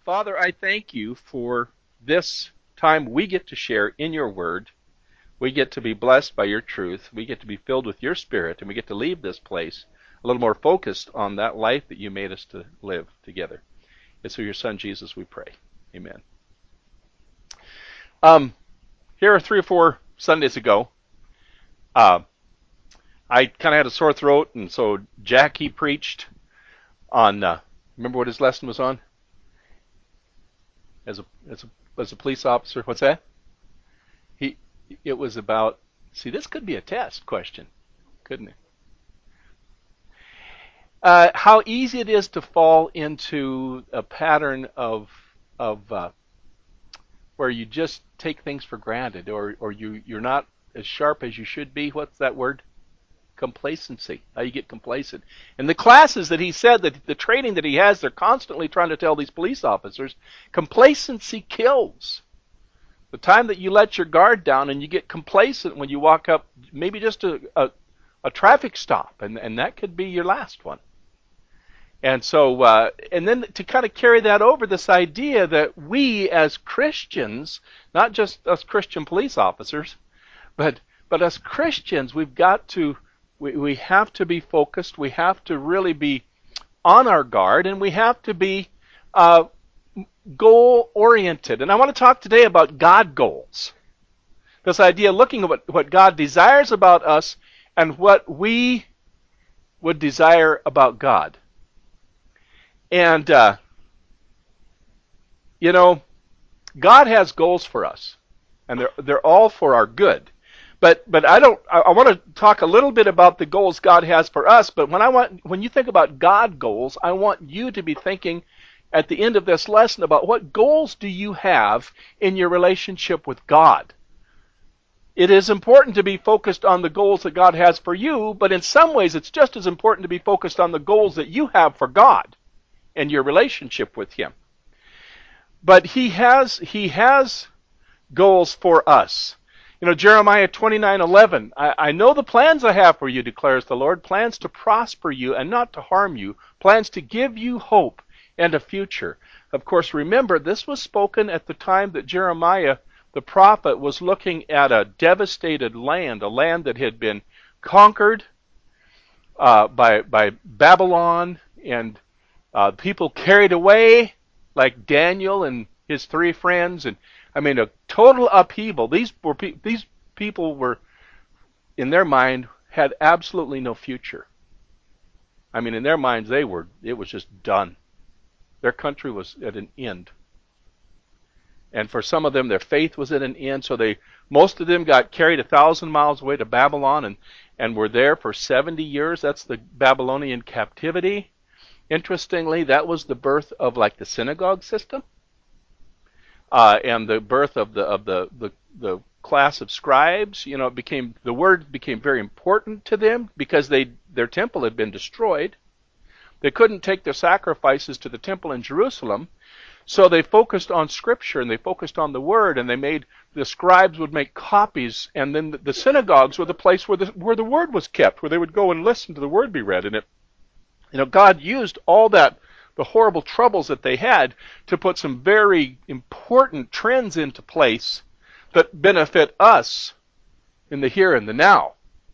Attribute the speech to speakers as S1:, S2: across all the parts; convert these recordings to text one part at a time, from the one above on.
S1: Father, I thank you for this time we get to share in your word. We get to be blessed by your truth. We get to be filled with your spirit, and we get to leave this place a little more focused on that life that you made us to live together. It's through your Son, Jesus, we pray. Amen. Here 3 or 4 Sundays ago, I kind of had a sore throat, and so Jack, he preached on, remember what his lesson was on? As a police officer, what's that? It was about, see, this could be a test question, couldn't it? How easy it is to fall into a pattern of where you just take things for granted, or you're not as sharp as you should be. What's that word? Complacency. How you get complacent. And the classes that he said, that the training that he has, they're constantly trying to tell these police officers, complacency kills. The time that you let your guard down and you get complacent when you walk up, maybe just a traffic stop, and that could be your last one. And so, and then to kind of carry that over, this idea that we as Christians, not just us Christian police officers, but as Christians, we have to be focused. We have to really be on our guard, and we have to be goal-oriented. And I want to talk today about God goals. This idea of looking at what God desires about us and what we would desire about God. And, God has goals for us, and they're all for our good. But I want to talk a little bit about the goals God has for us. But when you think about God goals, I want you to be thinking at the end of this lesson about what goals do you have in your relationship with God. It is important to be focused on the goals that God has for you, but in some ways it's just as important to be focused on the goals that you have for God and your relationship with Him. But He has goals for us. Jeremiah 29:11, I know the plans I have for you, declares the Lord, plans to prosper you and not to harm you, plans to give you hope and a future. Of course, remember, this was spoken at the time that Jeremiah, the prophet, was looking at a devastated land, a land that had been conquered by Babylon, and people carried away, like Daniel and his 3 friends, and a total upheaval. These people were, in their mind, had absolutely no future. In their minds, it was just done. Their country was at an end. And for some of them, their faith was at an end, so most of them got carried 1,000 miles away to Babylon and were there for 70 years. That's the Babylonian captivity. Interestingly, that was the birth of the synagogue system. And the birth of the class of scribes. The word became very important to them because their temple had been destroyed. They couldn't take their sacrifices to the temple in Jerusalem, so they focused on Scripture and they focused on the Word, and the scribes would make copies, and then the synagogues were the place where the Word was kept, where they would go and listen to the Word be read. And God used all that, the horrible troubles that they had, to put some very important trends into place that benefit us in the here and the now.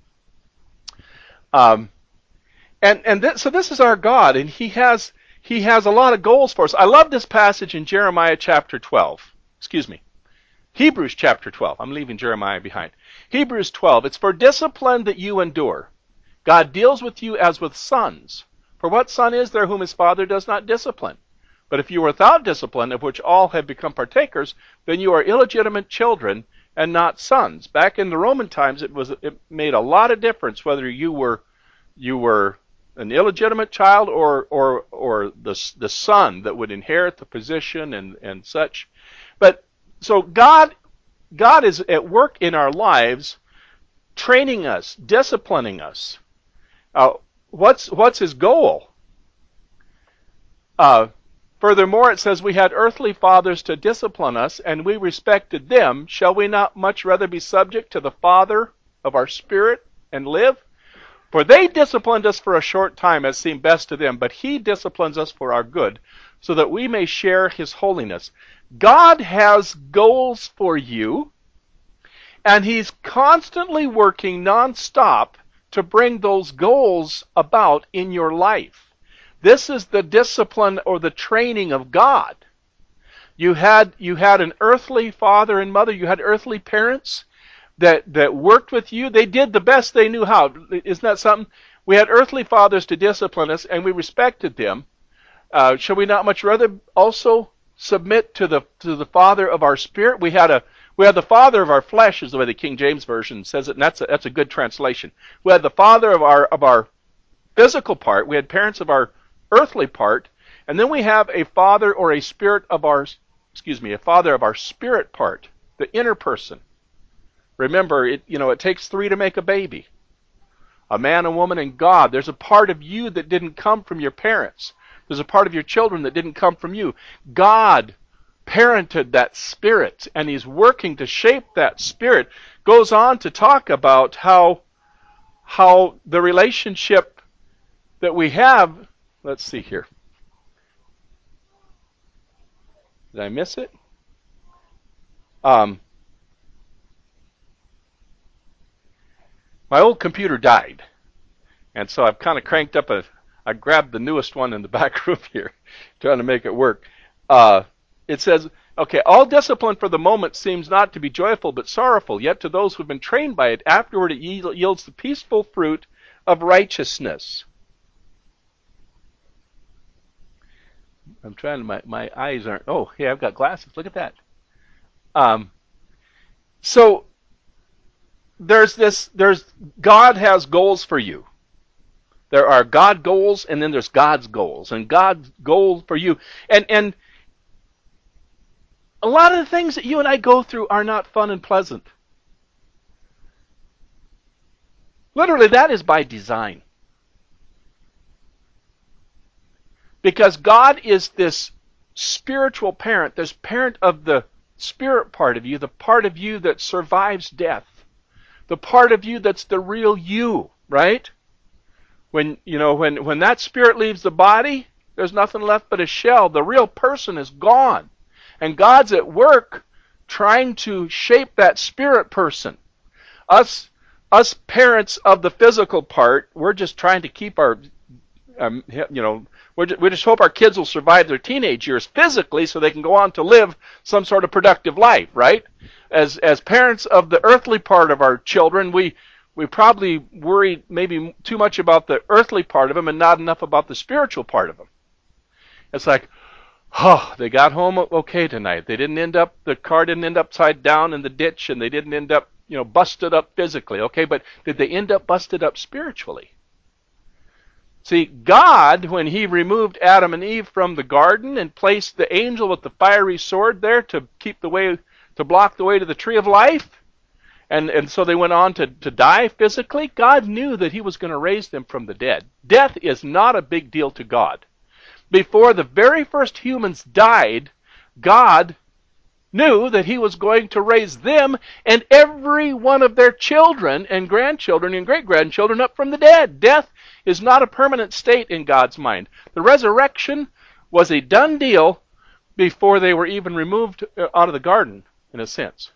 S1: So this is our God, and He has a lot of goals for us. I love this passage in Jeremiah chapter 12. Hebrews chapter 12. I'm leaving Jeremiah behind. Hebrews 12. It's for discipline that you endure. God deals with you as with sons. For what son is there whom his father does not discipline? But if you are without discipline, of which all have become partakers, then you are illegitimate children and not sons. Back in the Roman times, it made a lot of difference whether you were an illegitimate child or the son that would inherit the position and such. But so God is at work in our lives, training us, disciplining us. What's His goal? Furthermore, it says, we had earthly fathers to discipline us, and we respected them. Shall we not much rather be subject to the Father of our spirit and live? For they disciplined us for a short time as seemed best to them, but He disciplines us for our good, so that we may share his holiness. God has goals for you, and he's constantly working nonstop to bring those goals about in your life. This is the discipline or the training of God. You had an earthly father and mother, you had earthly parents that worked with you. They did the best they knew how. Isn't that something? We had earthly fathers to discipline us, and we respected them. Shall we not much rather also submit to the Father of our spirit? We had the father of our flesh, is the way the King James Version says it, and that's a good translation. We had the father of our physical part. We had parents of our earthly part, and then we have a father or a father of our spirit part, the inner person. Remember, it takes three to make a baby. A man, a woman, and God. There's a part of you that didn't come from your parents. There's a part of your children that didn't come from you. God parented that spirit, and he's working to shape that spirit. Goes on to talk about how the relationship that we have, let's see here. Did I miss it? My old computer died, and so I've kind of cranked up I grabbed the newest one in the back room here, trying to make it work. It says, okay, all discipline for the moment seems not to be joyful but sorrowful, yet to those who have been trained by it, afterward it yields the peaceful fruit of righteousness. I'm trying to, my eyes aren't, oh, yeah, I've got glasses. Look at that. So there's God has goals for you. There are God goals, and then there's God's goals, and God's goals for you. And a lot of the things that you and I go through are not fun and pleasant. Literally, that is by design. Because God is this spiritual parent, this parent of the spirit part of you, the part of you that survives death, the part of you that's the real you, right? When that spirit leaves the body, there's nothing left but a shell. The real person is gone. And God's at work trying to shape that spirit person. Us parents of the physical part, we're just trying to keep our, we just hope our kids will survive their teenage years physically so they can go on to live some sort of productive life, right? As parents of the earthly part of our children, we probably worry maybe too much about the earthly part of them and not enough about the spiritual part of them. It's like, oh, they got home okay tonight. The car didn't end upside down in the ditch, and they didn't end up, busted up physically, okay? But did they end up busted up spiritually? See, God, when he removed Adam and Eve from the garden and placed the angel with the fiery sword there to block the way to the tree of life, and so they went on to die physically, God knew that he was going to raise them from the dead. Death is not a big deal to God. Before the very first humans died, God knew that he was going to raise them and every one of their children and grandchildren and great-grandchildren up from the dead. Death is not a permanent state in God's mind. The resurrection was a done deal before they were even removed out of the garden, in a sense.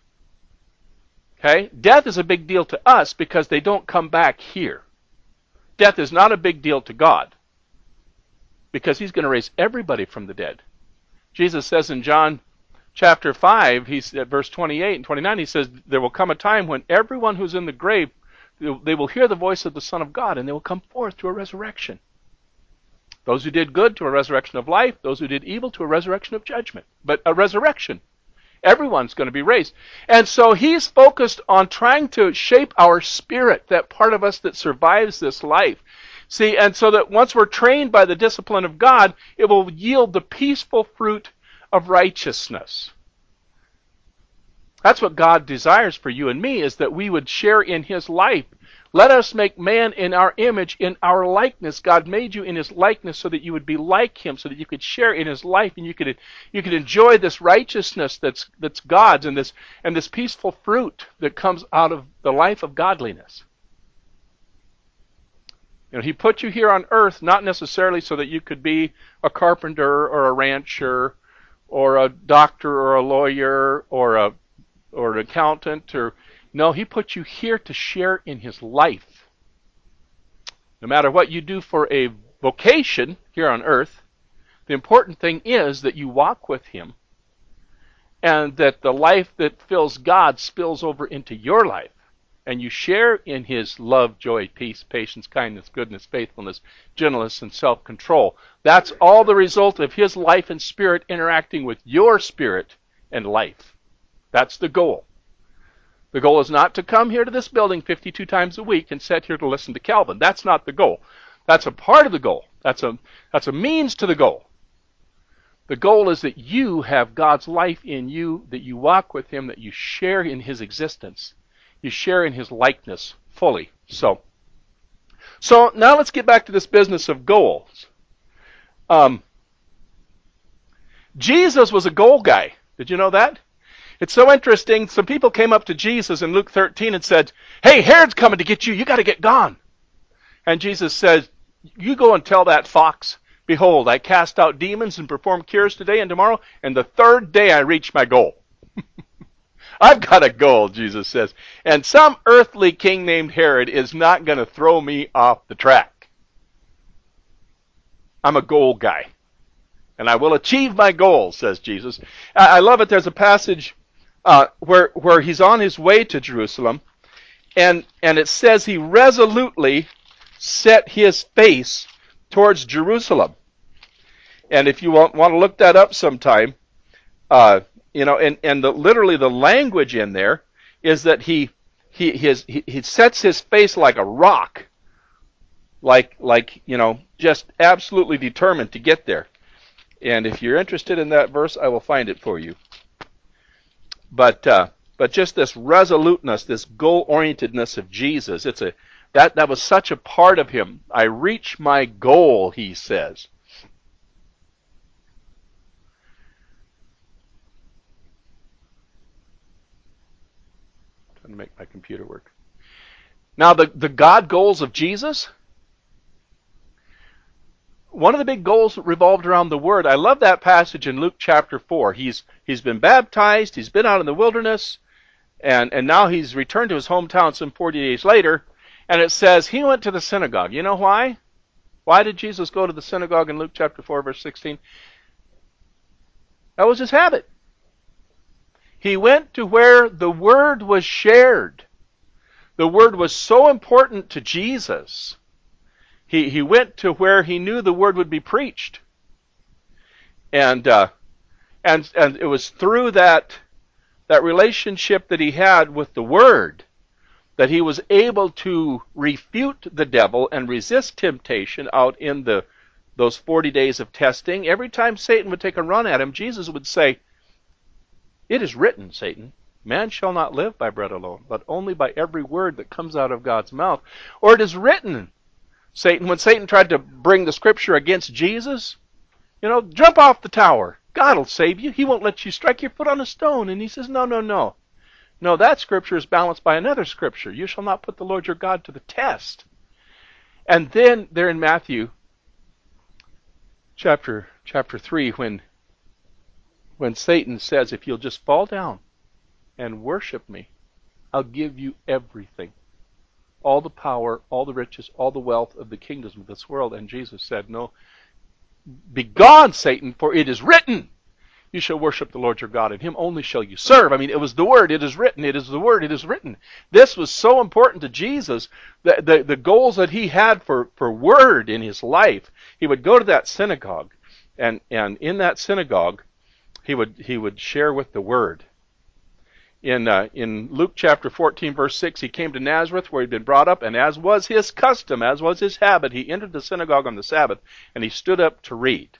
S1: Okay? Death is a big deal to us because they don't come back here. Death is not a big deal to God because he's going to raise everybody from the dead. Jesus says in John chapter 5, he's at verse 28 and 29, he says, there will come a time when everyone who's in the grave, they will hear the voice of the Son of God, and they will come forth to a resurrection. Those who did good to a resurrection of life, those who did evil to a resurrection of judgment. But a resurrection. Everyone's going to be raised. And so he's focused on trying to shape our spirit, that part of us that survives this life. See, and so that once we're trained by the discipline of God, it will yield the peaceful fruit of righteousness. That's what God desires for you and me, is that we would share in his life. Let us make man in our image, in our likeness. God made you in his likeness so that you would be like him, so that you could share in his life and you could enjoy this righteousness that's God's and this peaceful fruit that comes out of the life of godliness. He put you here on earth not necessarily so that you could be a carpenter or a rancher or a doctor or a lawyer or an accountant no, he put you here to share in his life. No matter what you do for a vocation here on earth, the important thing is that you walk with him and that the life that fills God spills over into your life. And you share in his love, joy, peace, patience, kindness, goodness, faithfulness, gentleness, and self-control. That's all the result of his life and spirit interacting with your spirit and life. That's the goal. The goal is not to come here to this building 52 times a week and sit here to listen to Calvin. That's not the goal. That's a part of the goal. That's a means to the goal. The goal is that you have God's life in you, that you walk with him, that you share in his existence. You share in his likeness fully. So now let's get back to this business of goals. Jesus was a goal guy. Did you know that? It's so interesting. Some people came up to Jesus in Luke 13 and said, "Hey, Herod's coming to get you. You got to get gone." And Jesus said, "You go and tell that fox, behold, I cast out demons and perform cures today and tomorrow, and the third day I reach my goal." I've got a goal, Jesus says. And some earthly king named Herod is not going to throw me off the track. I'm a goal guy. And I will achieve my goals, says Jesus. I love it. There's a passage where he's on his way to Jerusalem. And it says he resolutely set his face towards Jerusalem. And if you want to look that up sometime, literally the language in there is that he sets his face like a rock, like just absolutely determined to get there. And if you're interested in that verse, I will find it for you. But just this resoluteness, this goal-orientedness of Jesus, that was such a part of him. I reach my goal, he says. To make my computer work. Now, the God goals of Jesus, one of the big goals revolved around the Word. I love that passage in Luke chapter 4. He's been baptized, he's been out in the wilderness, and now he's returned to his hometown some 40 days later, and it says he went to the synagogue. You know why? Why did Jesus go to the synagogue in Luke chapter 4, verse 16? That was his habit. He went to where the Word was shared. The Word was so important to Jesus. He went to where he knew the Word would be preached. And it was through that relationship that he had with the Word that he was able to refute the devil and resist temptation out in those 40 days of testing. Every time Satan would take a run at him, Jesus would say, "It is written, Satan, man shall not live by bread alone, but only by every word that comes out of God's mouth." Or it is written, Satan, when Satan tried to bring the scripture against Jesus, jump off the tower. God will save you. He won't let you strike your foot on a stone. And he says, no. No, that scripture is balanced by another scripture. You shall not put the Lord your God to the test. And then there in Matthew chapter 3, when Satan says, if you'll just fall down and worship me, I'll give you everything. All the power, all the riches, all the wealth of the kingdoms of this world. And Jesus said, no, begone, Satan, for it is written, you shall worship the Lord your God, and him only shall you serve. I mean, it was the word, it is written, it is the word, it is written. This was so important to Jesus, the goals that he had for word in his life. He would go to that synagogue, and in that synagogue, he would share with the word. In Luke chapter 14, verse 6, he came to Nazareth where he'd been brought up, and as was his custom, as was his habit, he entered the synagogue on the Sabbath, and he stood up to read.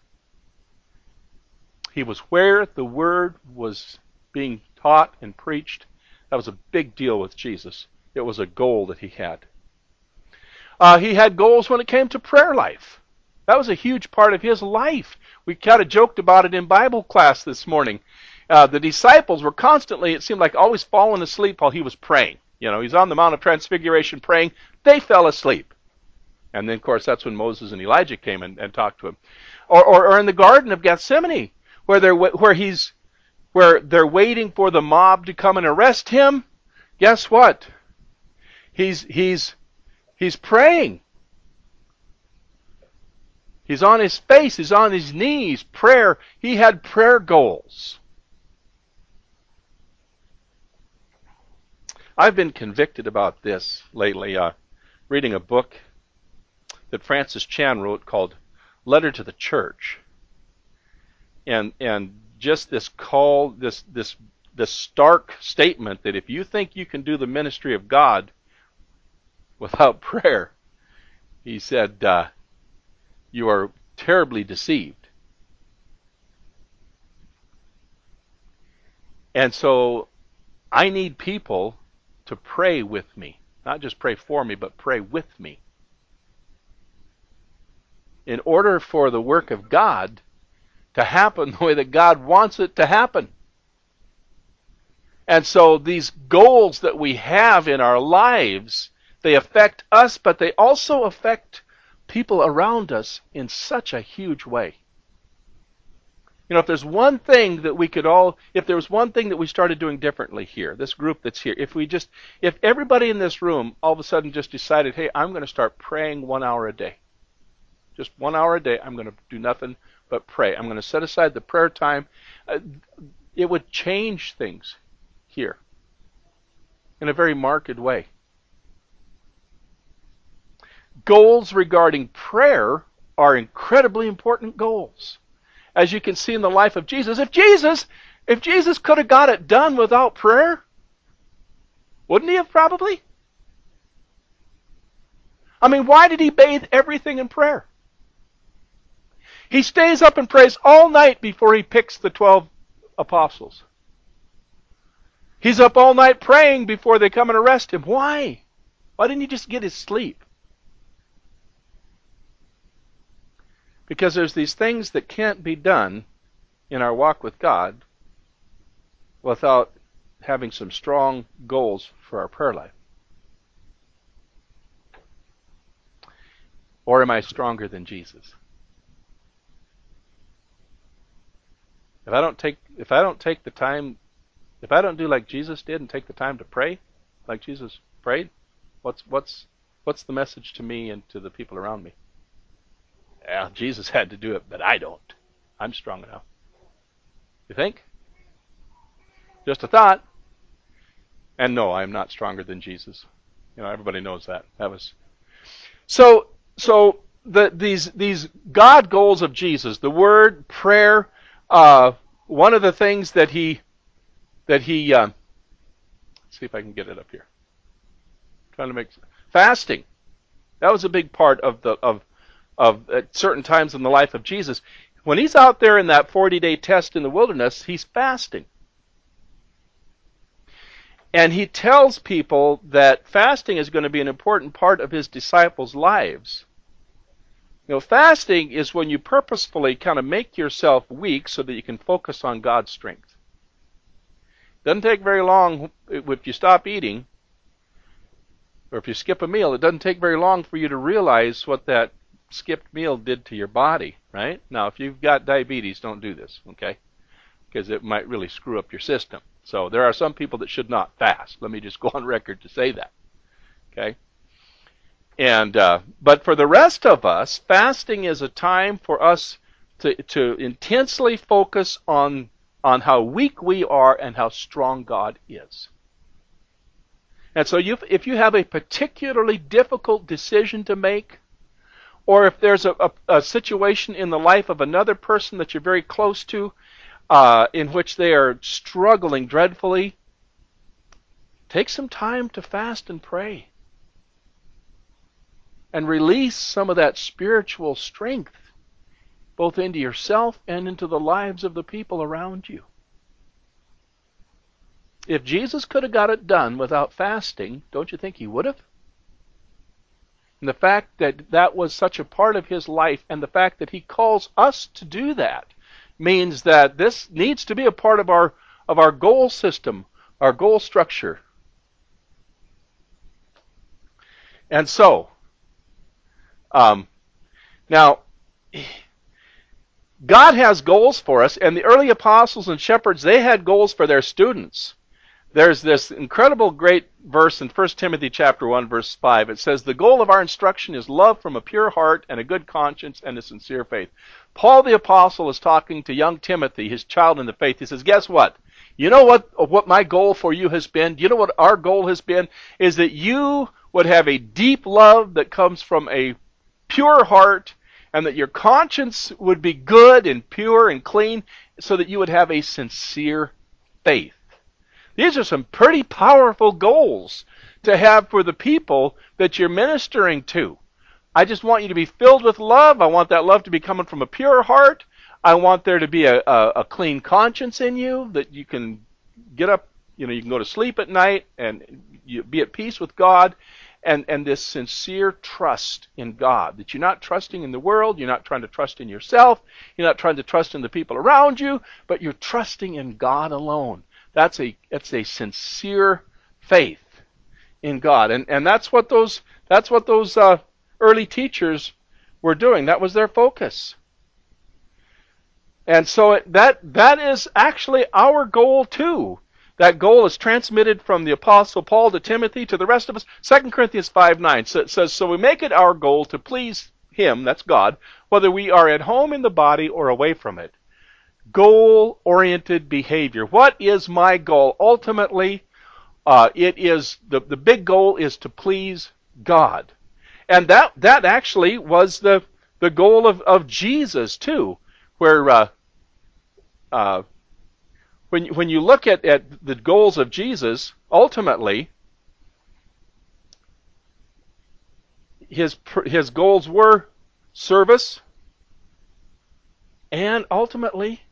S1: He was where the word was being taught and preached. That was a big deal with Jesus. It was a goal that he had. He had goals when it came to prayer life. That was a huge part of his life. We kind of joked about it in Bible class this morning. The disciples were constantly, it seemed like, always falling asleep while he was praying. He's on the Mount of Transfiguration praying. They fell asleep. And then, of course, that's when Moses and Elijah came and talked to him. Or in the Garden of Gethsemane, where they're waiting for the mob to come and arrest him. Guess what? He's praying. He's on his face. He's on his knees. Prayer. He had prayer goals. I've been convicted about this lately, reading a book that Francis Chan wrote called Letter to the Church. And just this call, this stark statement that if you think you can do the ministry of God without prayer, he said, you are terribly deceived. And so I need people to pray with me. Not just pray for me, but pray with me. In order for the work of God to happen the way that God wants it to happen. And so these goals that we have in our lives, they affect us, but they also affect people around us in such a huge way. You know, if there's one thing that if there was one thing that we started doing differently here, this group that's here, if everybody in this room all of a sudden just decided, hey, I'm going to start praying 1 hour a day. Just 1 hour a day, I'm going to do nothing but pray. I'm going to set aside the prayer time. It would change things here in a very marked way. Goals regarding prayer are incredibly important goals. As you can see in the life of Jesus, if Jesus could have got it done without prayer, wouldn't he have probably? I mean, why did he bathe everything in prayer? He stays up and prays all night before he picks the 12 apostles. He's up all night praying before they come and arrest him. Why? Why didn't he just get his sleep? Because there's these things that can't be done in our walk with God without having some strong goals for our prayer life. Or am I stronger than Jesus? If I don't take the time, if I don't do like Jesus did and take the time to pray like Jesus prayed, what's the message to me and to the people around me? Well, Jesus had to do it, but I don't. I'm strong enough. You think? Just a thought. And no, I'm not stronger than Jesus. You know, everybody knows that. So these God goals of Jesus, the word, prayer, one of the things that he let's see if I can get it up here. Trying to make fasting. That was a big part of at certain times in the life of Jesus. When he's out there in that 40-day test in the wilderness, he's fasting. And he tells people that fasting is going to be an important part of his disciples' lives. You know, fasting is when you purposefully kind of make yourself weak so that you can focus on God's strength. Doesn't take very long if you stop eating, or if you skip a meal, it doesn't take very long for you to realize what that skipped meal did to your body, right? Now, if you've got diabetes, don't do this, okay? Because it might really screw up your system. So there are some people that should not fast. Let me just go on record to say that, okay? And but for the rest of us, fasting is a time for us to intensely focus on how weak we are and how strong God is. And so if you have a particularly difficult decision to make, or if there's a situation in the life of another person that you're very close to, in which they are struggling dreadfully, take some time to fast and pray. And release some of that spiritual strength, both into yourself and into the lives of the people around you. If Jesus could have got it done without fasting, don't you think he would have? And the fact that that was such a part of his life, and the fact that he calls us to do that, means that this needs to be a part of our goal system, our goal structure. And so, Um, now, God has goals for us, and the early apostles and shepherds, they had goals for their students. There's this incredible great verse in 1 Timothy chapter 1 verse 5. It says, "The goal of our instruction is love from a pure heart and a good conscience and a sincere faith." Paul the apostle is talking to young Timothy, his child in the faith. He says, "Guess what? You know what my goal for you has been? Do you know what our goal has been? Is that you would have a deep love that comes from a pure heart, and that your conscience would be good and pure and clean, so that you would have a sincere faith." These are some pretty powerful goals to have for the people that you're ministering to. I just want you to be filled with love. I want that love to be coming from a pure heart. I want there to be a clean conscience in you, that you can get up, you can go to sleep at night and you be at peace with God, and this sincere trust in God, that you're not trusting in the world, you're not trying to trust in yourself, you're not trying to trust in the people around you, but you're trusting in God alone. That's a sincere faith in God, and that's what those early teachers were doing. That was their focus, and so that is actually our goal too. That goal is transmitted from the Apostle Paul to Timothy to the rest of us. 2 Corinthians 5:9 says, "So we make it our goal to please Him," that's God, "whether we are at home in the body or away from it." Goal-oriented behavior. What is my goal? Ultimately, it is the big goal is to please God, and that actually was the goal of Jesus too, where when you look at the goals of Jesus, ultimately his goals were service, and ultimately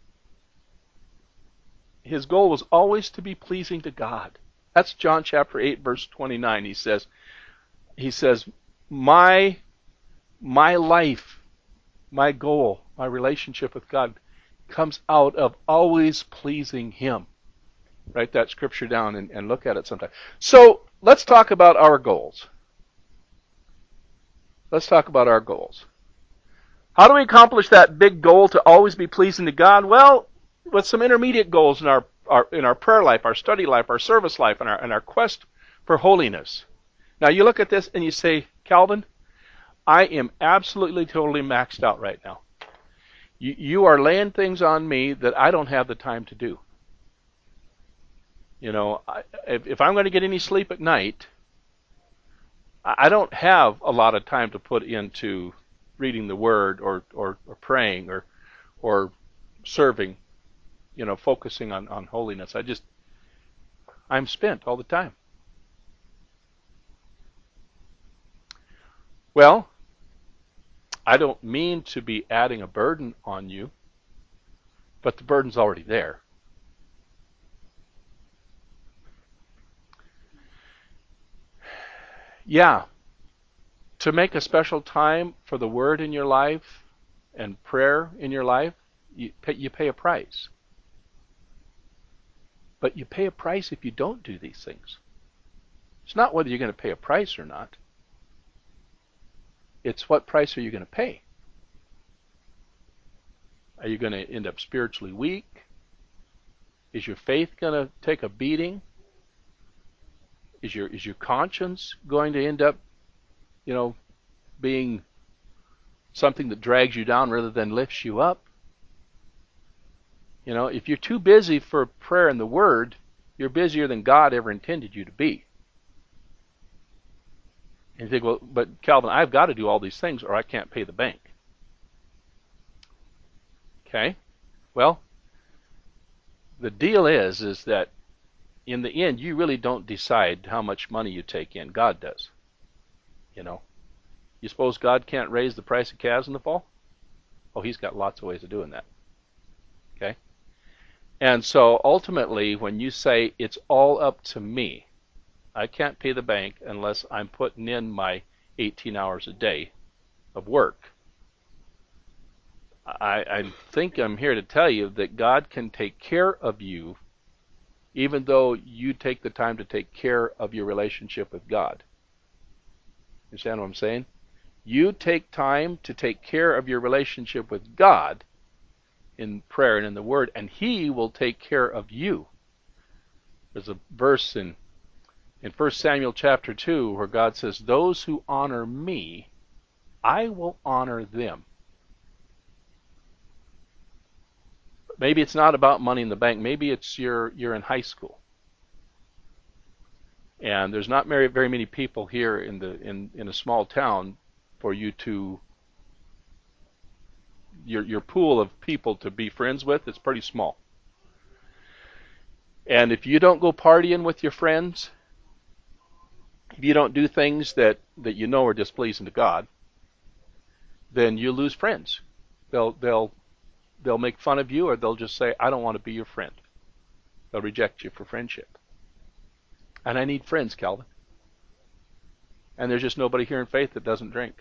S1: his goal was always to be pleasing to God. That's John chapter 8 verse 29. He says, my life, my goal, my relationship with God comes out of always pleasing Him. Write that scripture down and look at it sometime. So let's talk about our goals. Let's talk about our goals. How do we accomplish that big goal to always be pleasing to God? Well, with some intermediate goals in our prayer life, our study life, our service life, and our quest for holiness. Now you look at this and you say, "Calvin, I am absolutely totally maxed out right now. You are laying things on me that I don't have the time to do. If I'm going to get any sleep at night, I don't have a lot of time to put into reading the Word or praying or serving, focusing on holiness. I'm spent all the time." Well, I don't mean to be adding a burden on you, but the burden's already there. Yeah, to make a special time for the Word in your life and prayer in your life, you pay a price. But you pay a price if you don't do these things. It's not whether you're going to pay a price or not. It's what price are you going to pay? Are you going to end up spiritually weak? Is your faith going to take a beating? Is your conscience going to end up, being something that drags you down rather than lifts you up? If you're too busy for prayer and the Word, you're busier than God ever intended you to be. And you think, "Well, but Calvin, I've got to do all these things or I can't pay the bank." Okay? Well, the deal is that in the end, you really don't decide how much money you take in. God does. You suppose God can't raise the price of calves in the fall? Oh, He's got lots of ways of doing that. Okay? And so ultimately, when you say it's all up to me, I can't pay the bank unless I'm putting in my 18 hours a day of work. I think I'm here to tell you that God can take care of you even though you take the time to take care of your relationship with God. You understand what I'm saying? You take time to take care of your relationship with God in prayer and in the Word, and He will take care of you. There's a verse in 1 Samuel chapter 2 where God says, those who honor me, I will honor them. Maybe it's not about money in the bank. Maybe it's you're in high school, and there's not very many people here in a small town for you to your pool of people to be friends with. It's pretty small. And if you don't go partying with your friends, if you don't do things that you know are displeasing to God, then you lose friends. They'll make fun of you, or they'll just say, I don't want to be your friend. They'll reject you for friendship. And I need friends, Calvin. And there's just nobody here in faith that doesn't drink.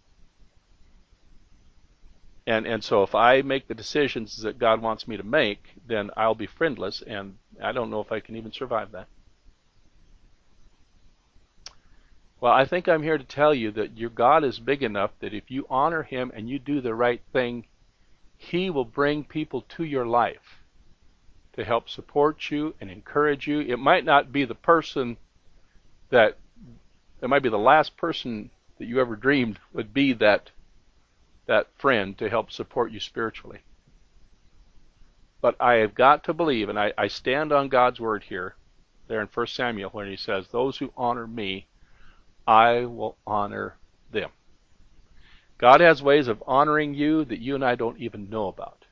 S1: And so if I make the decisions that God wants me to make, then I'll be friendless, and I don't know if I can even survive that. Well, I think I'm here to tell you that your God is big enough that if you honor Him and you do the right thing, He will bring people to your life to help support you and encourage you. It might not be the person it might be the last person that you ever dreamed would be that friend to help support you spiritually. But I have got to believe, and I stand on God's word here, there in 1 Samuel, when He says, those who honor me, I will honor them. God has ways of honoring you that you and I don't even know about.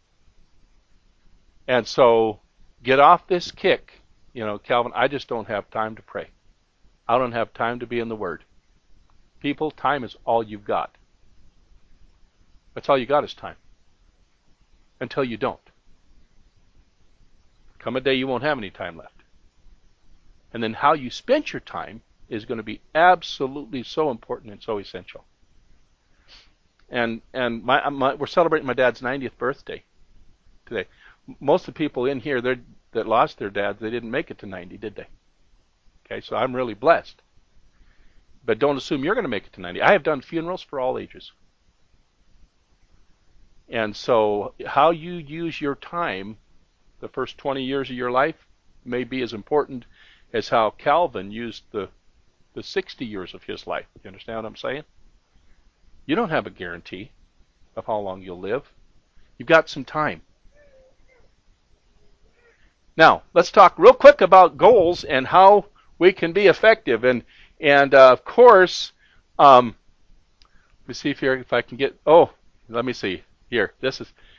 S1: And so get off this kick. Calvin, I just don't have time to pray. I don't have time to be in the Word. People, time is all you've got. That's all you got is time. Until you don't. Come a day you won't have any time left. And then how you spent your time is going to be absolutely so important and so essential. And we're celebrating my dad's 90th birthday today. Most of the people in here that lost their dads, they didn't make it to 90, did they? Okay, so I'm really blessed. But don't assume you're going to make it to 90. I have done funerals for all ages. And so how you use your time the first 20 years of your life may be as important as how Calvin used the 60 years of his life. You understand what I'm saying? You don't have a guarantee of how long you'll live. You've got some time. Now, let's talk real quick about goals and how we can be effective. And of course, let me see if I can get. Let me see here. This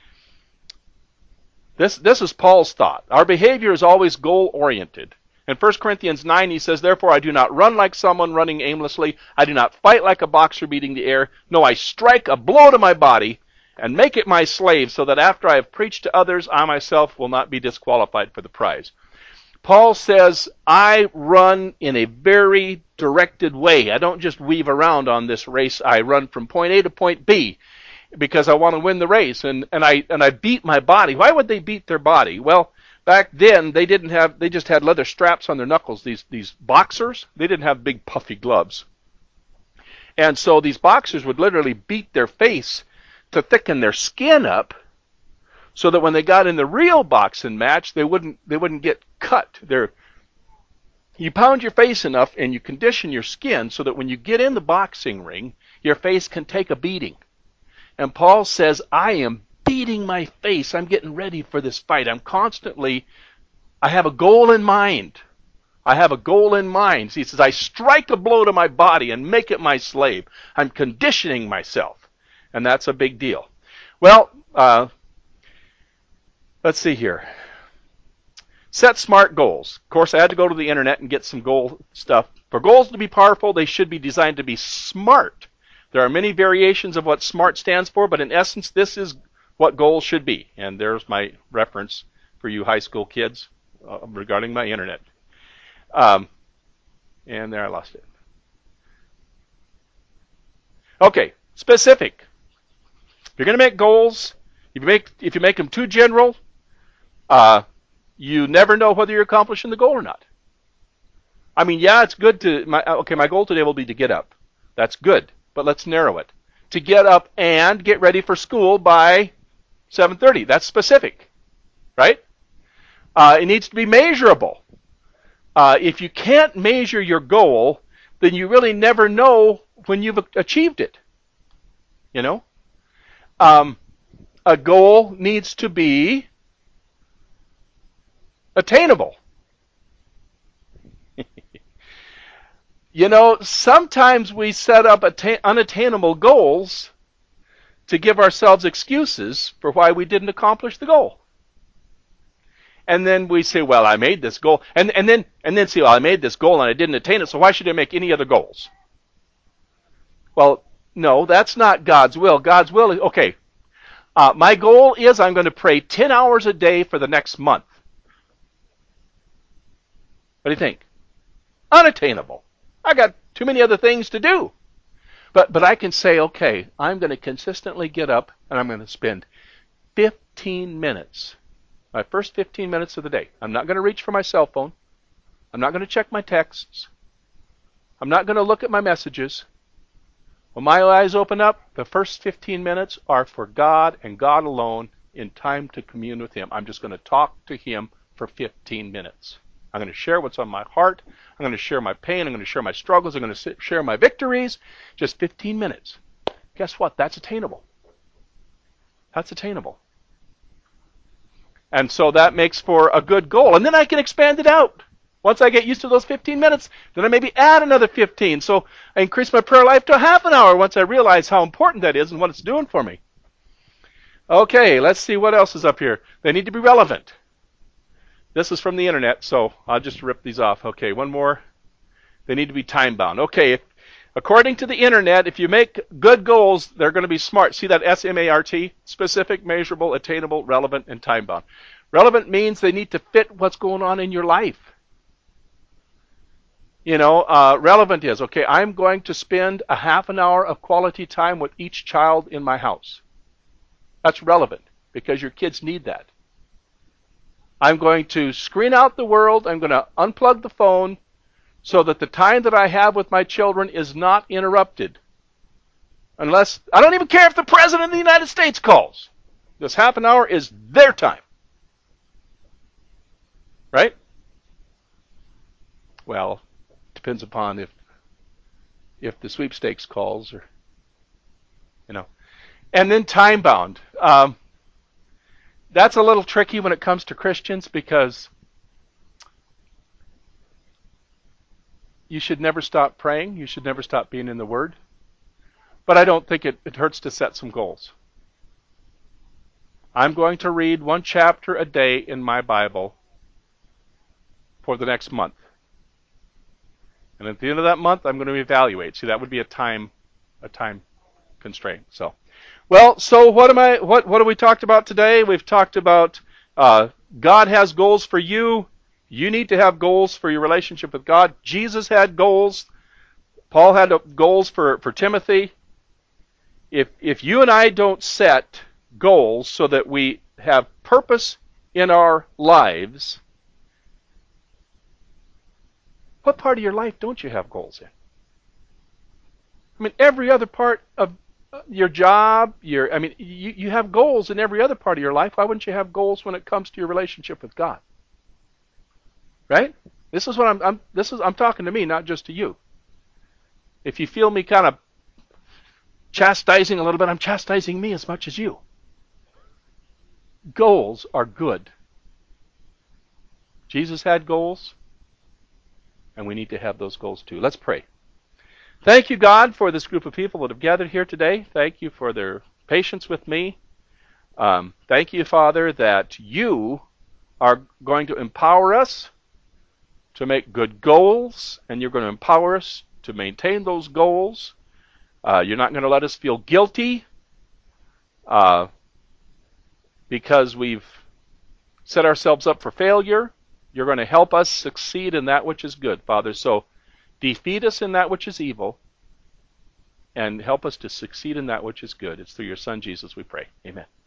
S1: is Paul's thought. Our behavior is always goal oriented. In 1 Corinthians 9, he says, therefore I do not run like someone running aimlessly. I do not fight like a boxer beating the air. No, I strike a blow to my body and make it my slave, so that after I have preached to others, I myself will not be disqualified for the prize. Paul says, I run in a very directed way. I don't just weave around on this race. I run from point A to point B because I want to win the race. And I beat my body. Why would they beat their body? Well, back then they just had leather straps on their knuckles. These boxers, they didn't have big puffy gloves. And so these boxers would literally beat their face to thicken their skin up, so that when they got in the real boxing match, they wouldn't get cut. You pound your face enough and you condition your skin so that when you get in the boxing ring, your face can take a beating. And Paul says, I am beating my face. I'm getting ready for this fight. I have a goal in mind. I have a goal in mind. He says, I strike a blow to my body and make it my slave. I'm conditioning myself. And that's a big deal. Well, let's see here. Set smart goals. Of course, I had to go to the internet and get some goal stuff. For goals to be powerful, they should be designed to be smart. There are many variations of what SMART stands for, but in essence, this is what goals should be. And there's my reference for you high school kids regarding my internet. And there I lost it. Okay, specific. If you're going to make goals, if you make them too general, you never know whether you're accomplishing the goal or not. I mean, yeah, it's good my goal today will be to get up. That's good. but let's narrow it. To get up and get ready for school by 7:30. That's specific, right? It needs to be measurable. If you can't measure your goal, then you really never know when you've achieved it. You know? A goal needs to be attainable. You know, sometimes we set up unattainable goals to give ourselves excuses for why we didn't accomplish the goal. And then we say, well, I made this goal. And then say, well, I made this goal and I didn't attain it, so why should I make any other goals? Well, no, that's not God's will. God's will is, okay, my goal is I'm going to pray 10 hours a day for the next month. What do you think? Unattainable. I got too many other things to do. But I can say, okay, I'm going to consistently get up and I'm going to spend 15 minutes, my first 15 minutes of the day. I'm not going to reach for my cell phone. I'm not going to check my texts. I'm not going to look at my messages. When my eyes open up, the first 15 minutes are for God and God alone in time to commune with Him. I'm just going to talk to Him for 15 minutes. I'm going to share what's on my heart. I'm going to share my pain. I'm going to share my struggles. I'm going to share my victories. Just 15 minutes. Guess what? That's attainable. That's attainable. And so that makes for a good goal. And then I can expand it out. Once I get used to those 15 minutes, then I maybe add another 15. So I increase my prayer life to a half an hour once I realize how important that is and what it's doing for me. Okay, let's see what else is up here. They need to be relevant. This is from the internet, so I'll just rip these off. Okay, one more. They need to be time-bound. Okay, according to the internet, if you make good goals, they're going to be SMART. See that S-M-A-R-T? Specific, measurable, attainable, relevant, and time-bound. Relevant means they need to fit what's going on in your life. You know, relevant is, okay, I'm going to spend a half an hour of quality time with each child in my house. That's relevant because your kids need that. I'm going to screen out the world. I'm going to unplug the phone so that the time that I have with my children is not interrupted. Unless, I don't even care if the President of the United States calls. This half an hour is their time. Right? Well, depends upon if the sweepstakes calls or, you know. And then time bound. That's a little tricky when it comes to Christians because you should never stop praying. You should never stop being in the Word. But I don't think it hurts to set some goals. I'm going to read one chapter a day in my Bible for the next month. And at the end of that month, I'm going to evaluate. See, that would be a time constraint. So, well, so what have we talked about today? We've talked about God has goals for you. You need to have goals for your relationship with God. Jesus had goals. Paul had goals for Timothy. If you and I don't set goals so that we have purpose in our lives, what part of your life don't you have goals in? I mean, every other part of your job, you have goals in every other part of your life. Why wouldn't you have goals when it comes to your relationship with God? Right? This is what I'm talking to me, not just to you. If you feel me kind of chastising a little bit, I'm chastising me as much as you. Goals are good. Jesus had goals, and we need to have those goals too. Let's pray. Thank you, God, for this group of people that have gathered here today. Thank you for their patience with me. Thank you, Father, that you are going to empower us to make good goals, and you're going to empower us to maintain those goals. You're not going to let us feel guilty because we've set ourselves up for failure. You're going to help us succeed in that which is good, Father. So defeat us in that which is evil and help us to succeed in that which is good. It's through your Son, Jesus, we pray. Amen.